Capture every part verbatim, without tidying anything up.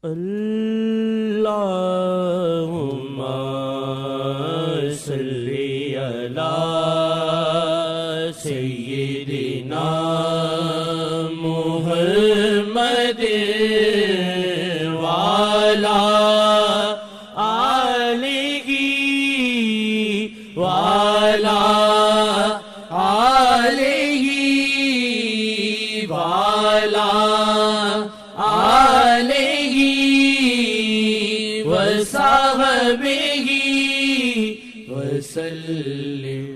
اللہم صلی علی سیدنا محمد وعلی آلہ وعلی آلہ وعلی آلہ وصحبہ وسلم۔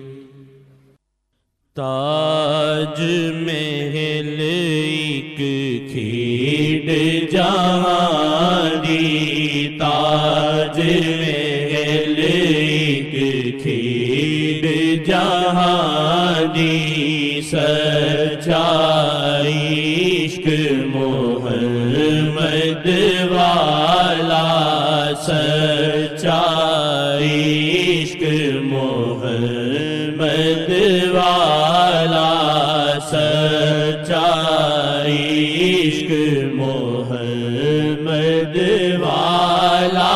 تاج محل ایک کھیڑ جہاں دی، تاج محل ایک کھیڑ جہاں دی، سچا عشق محمد والا، سچا عشق محمد والا، سچا عشق محمد والا،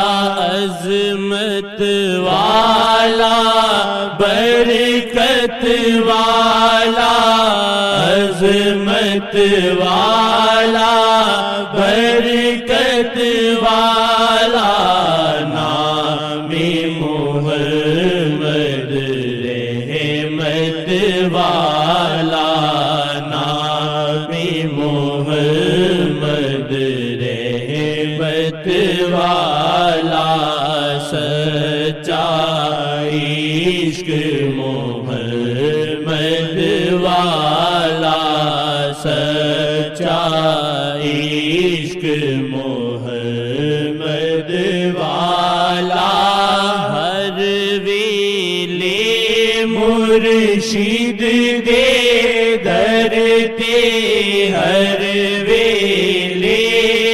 عظمت والا، برکت والا، عظمت والا، برکت والا، نام محمد رحمت والا، نام محمد رحمت والا، سچا عشق محمد والا، سچا عشق محمد والا، ہر ویلے مرشد دے در تے، ہر ویلے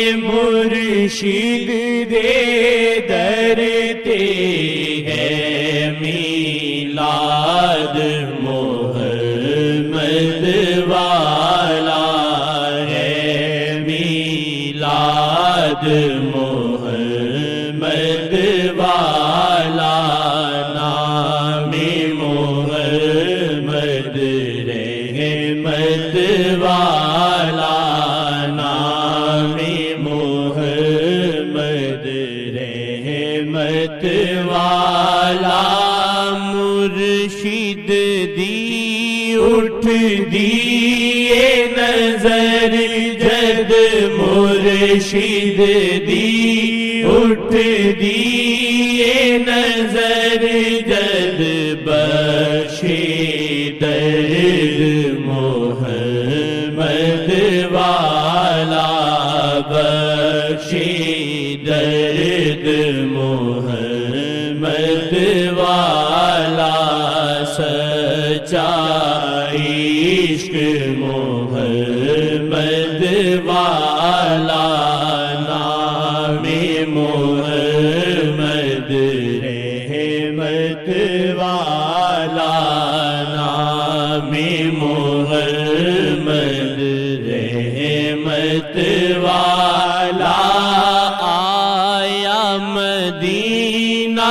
مرشد دے در تے، ہے میلاد محمد والا، ہے میلاد محمد والا، نام محمد رحمت والا، نام محمد رحمت والا، مرشد دی اٹھ دیے نظر جد، مرشد دی اٹھ دیے نظر جد، بخشے درد محمد والا، بخشے درد محمد والا، سچا عشق محمد والا، نام محمد رحمت والا، نام محمد رحمت والا، آیا مدینہ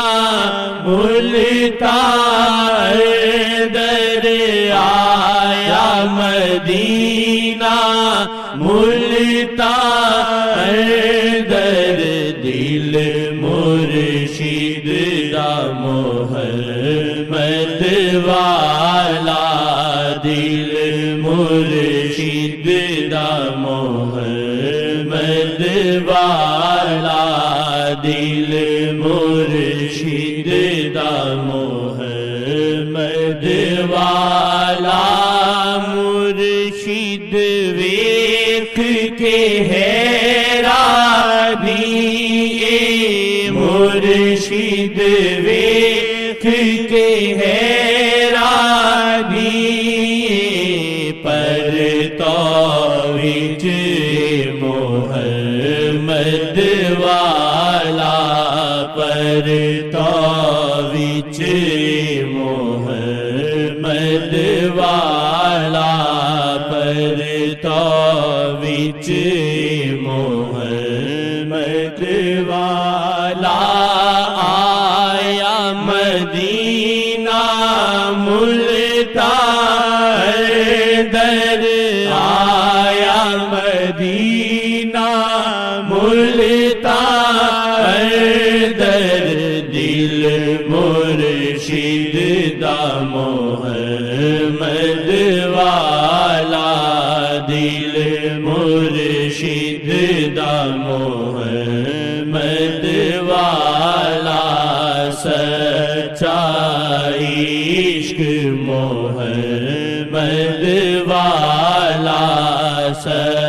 ملتان در، آیا مدینہ ملتان در، دل مرشد دا محمد والا، دل مرشد دا محمد والا، دل مرشد دا محمد والا، مرشد ویکھ کے حیرانی، مرشد ویکھ کے حیرانی، پر تو وچ محمد والا، پر تو وچ محمد والا، پر تو وچ محمد والا آیا مدینہ ملتان در آیا مدینہ ملتان در دل مرشد دا محمد والا دل مرشد دا محمد والا سچا عشق محمد والا